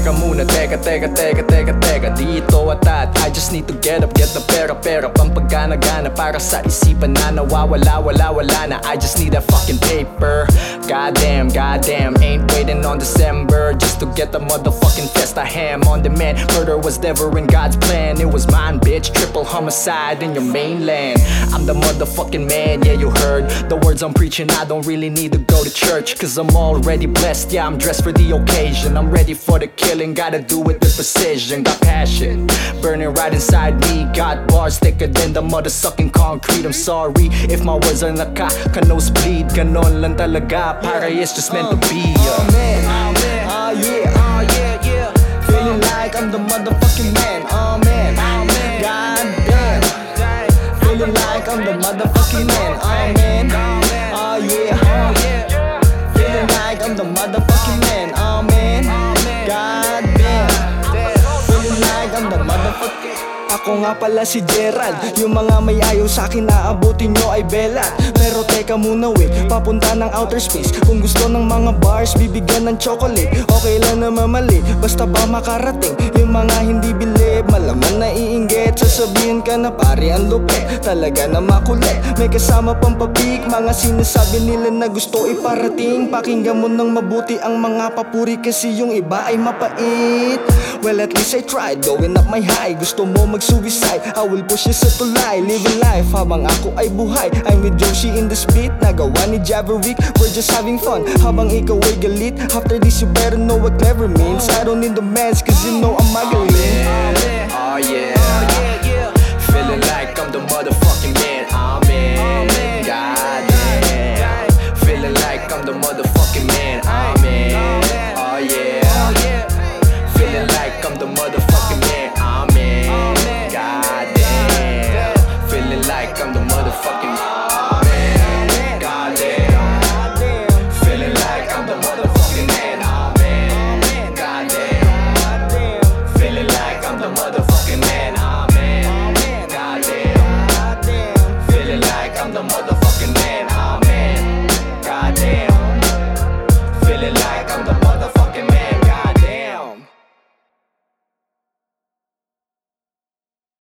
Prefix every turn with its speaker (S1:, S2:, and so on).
S1: Teka muna, teka dito at that, I just need to get up, get the pera pampagana-gana para sa isipan na nawawala, wala na. I just need that fucking paper. Goddamn, ain't waiting on December just to get the motherfucking festa ham on demand. Murder was never in God's plan, it was mine, bitch. Triple homicide in your mainland. I'm the motherfucking man, yeah, you heard the words I'm preaching. I don't really need to go to church, cause I'm already blessed. Yeah, I'm dressed for the occasion, I'm ready for the killing. Gotta do it with precision, got passion burning right inside me. Got bars thicker than the mother-sucking concrete. I'm sorry if my words are nakaka-nosebleed. Ganon lang talaga, para it's just meant to be.
S2: Man, yeah. Feeling like I'm the motherfucking man. Man, god damn. Feeling like I'm the motherfucking man. Man, yeah. Feeling like I'm the motherfucking man. Man, god damn. Feeling like I'm the motherfucking. Ako nga pala si Gerald. Yung mga may ayaw sa'kin naabutin nyo ay bela. Pero teka muna wait, papunta ng outer space. Kung gusto ng mga bars, bibigyan ng chocolate. Okay lang na mamali, basta ba makarating. Yung mga hindi bilib, malaman na iinggit. Sasabihin ka na pare ang lupit, talaga na makulit. May kasama pang papik, mga sinasabi nila na gusto iparating. Pakinggan mo ng mabuti ang mga papuri, kasi yung iba ay mapait. Well, at least I tried, going up my high. Gusto mo mag-suicide, I will push you sa tulay. Living life habang ako ay buhay. I'm with Joshi in this beat, nagawa ni Javerick. We're just having fun, habang ikaw ay galit. After this you better know what clever means. I don't need the meds, cause you know I'm magaling.
S1: Oh yeah, feeling like I'm the motherfucking man. Amen, goddamn. Feeling like I'm the motherfucking man. Amen, oh yeah. Feeling like I'm the motherfucking man. Amen, goddamn. Feeling like I'm the motherfucking man. Goddamn. Feeling like I'm the motherfucking man. Amen, goddamn. Feeling like I'm the motherfucking man. Amen, goddamn. Feeling like I'm the motherfucking